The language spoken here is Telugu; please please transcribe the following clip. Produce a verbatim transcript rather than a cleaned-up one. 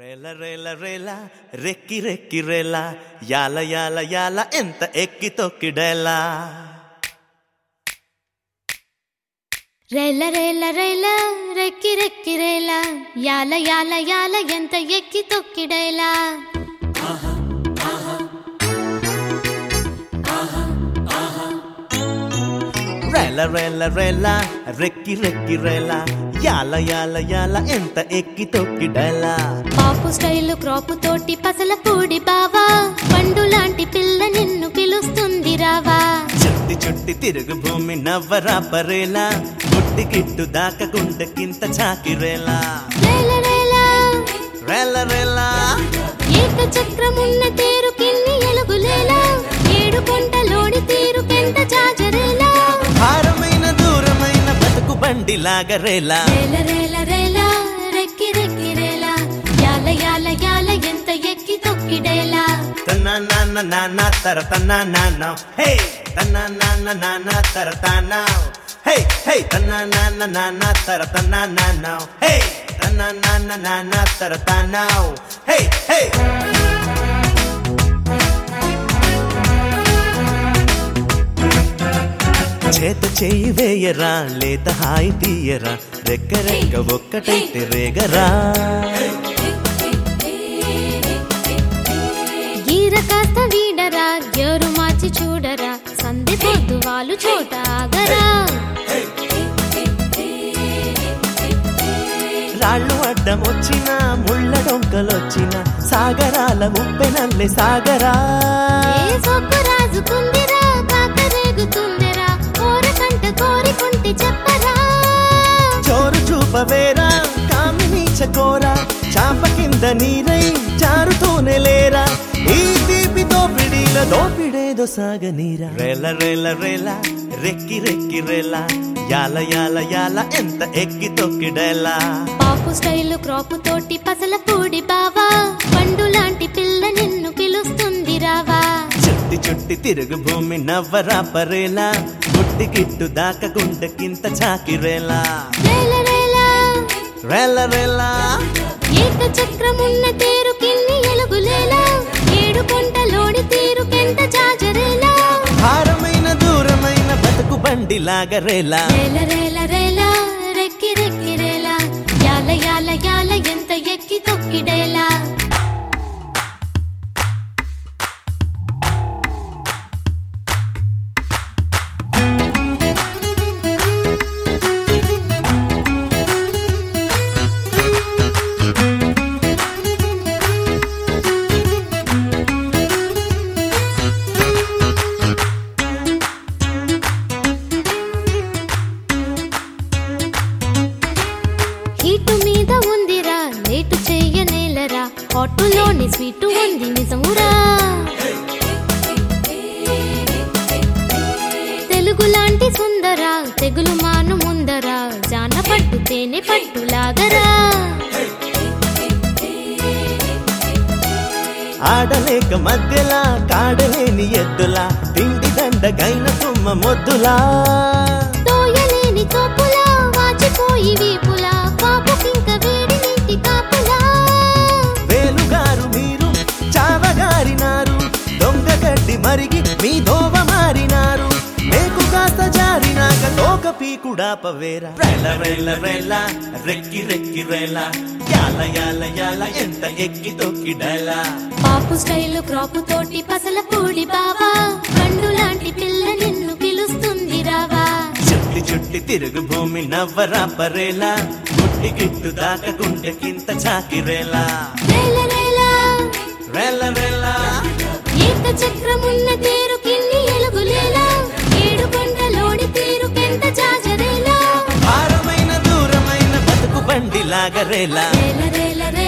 రేల రేల రేల రెక్కి రెక్కి రేల యాల యాల యాల ఎంత ఎక్కి తొక్కిడేలా రేల రేల రేల రెక్కి రెక్కి రేల యాల యాల యాల ఎంత ఎక్కి తొక్కిడేలా రేల రేల రేల రెక్కి రెక్కి రేల యాల యాల యాల ఎంత ఎక్కి తొక్కిడేలా పాపు స్టైల్ క్రాపు తోటి పసల పూడి బావా పండు లాంటి పిల్ల నిన్ను పిలుస్తుంది రావా చుట్టి చుట్టి తిరుగు భూమి నవ్వరా పరేలా గుట్టి గిట్టు దాకా గుండెకింత చాకిరేలా రేల రేల రేల రేల ఏక చక్రమున్న తేరు కిన్ని ఎలుగులేలా ఏడు కొండలోని తీరు కెంత జాజరేలా భారమైన దూరమైన బతుకు బండి లాగరేలా రేల రేల రేల రెక్కి రెక్కి రేల యాల యాల యాల ఎంత ఎక్కి తొక్కిడేలా తన నాన్న నాన్న తర తన నాన్న హే తన నాన్న నాన్న తర తన హే హే తన నాన్న నాన్న తర తన నాన్న హే తన నాన్న నాన్న తర తన హే హే చేత చేయి వేయరా లేత హాయి తీయరా రెక్క రెక్క ఒక్కటైతే రేగరా గీర కాస్త వీడరా గేరు మార్చి చూడరా సంధి పొద్దు వాళ్ళు చోట ఆగరా రాళ్ళు అడ్డం వచ్చినా ముళ్ళ డొంకలొచ్చినా సాగరాల ముప్పెనల్లే సాగరా ఏ సొక్కు రాజుకుందిరా కాక రేగుతుందిరా కోరకంట కోరికుంటే చెప్పరా చోరు చూపవేరా కామిని చకోరా చాప కింద నీరై జారుతూనే లేరా ఈ తీపి దోపిడీల దోపిడేదో సాగనీరా రేల రేల రేల రెక్కి రెక్కి రేల యాల యాల యాల ఎంత ఎక్కి తొక్కిడేలా పాపు స్టైల్ క్రాపు తోటి పసల పూడి బావా పండు లాంటి పిల్ల నిన్ను పిలుస్తుంది రావా చుట్టి చుట్టి తిరుగు భూమి నవ్వరా పరేలా గుట్టి గిట్టు దాకా గుండెకింత చాకిరేలా రేల రేల రేల రేల ఏక చక్రమున్న తేరు కిన్ని ఎలుగులేలా ఏడు కొండలోని తీరు కెంత జాజరేలా భారమైన దూరమైన బతుకు బండి లాగరేలా రేల రేల రేల రెక్కి రెక్కి రేల యాల యాల యాల ఎంత ఎక్కి తొక్కిడేలా హీటు మీద ఉందిరా లేటు చెయ్యనేలరా హాటులోని స్వీటు ఉంది నిజమురా తెలుగు లాంటి సుందరా తెగులు మాను ముందరా జాన పట్టు తేనె పట్టు లాగరా ఆడలేక మధ్యలా కాడలేని ఎద్దులా తిండి దండగైన తుమ్మ మొద్దులా తోయలేని తోపులా వాచిపోయి వీపులా పాపకింక వేడి నీటి కాపులా వేలుగారు మీరు చావగారినారు దొంగ గడ్డి మరిగి మీ దోవ మారినారు మేకు కాస్త జారినాక తోక పీకుడా పవేరా రేల రేల రేల రెక్కి రెక్కి రేల యాల యాల యాల ఎంత ఎక్కి తొక్కిడేలా పాపు స్టైల్ క్రాపు తోటి పసల పూడి బావా పండు లాంటి పిల్ల నిన్ను పిలుస్తుంది రావా చుట్టి చుట్టి తిరుగు భూమి నవ్వరా పరేలా గుట్టి గిట్టు దాకా గుండెకింత చాకిరేలా రేల రేల రేల రేల ఏక చక్రమున్న తేరు కిన్ని ఎలుగులేలా ఏడు కొండలోని తీరు కెంత జాజరేలా భారమైన దూరమైన బతుకు బండి లాగరేలా రేల రేల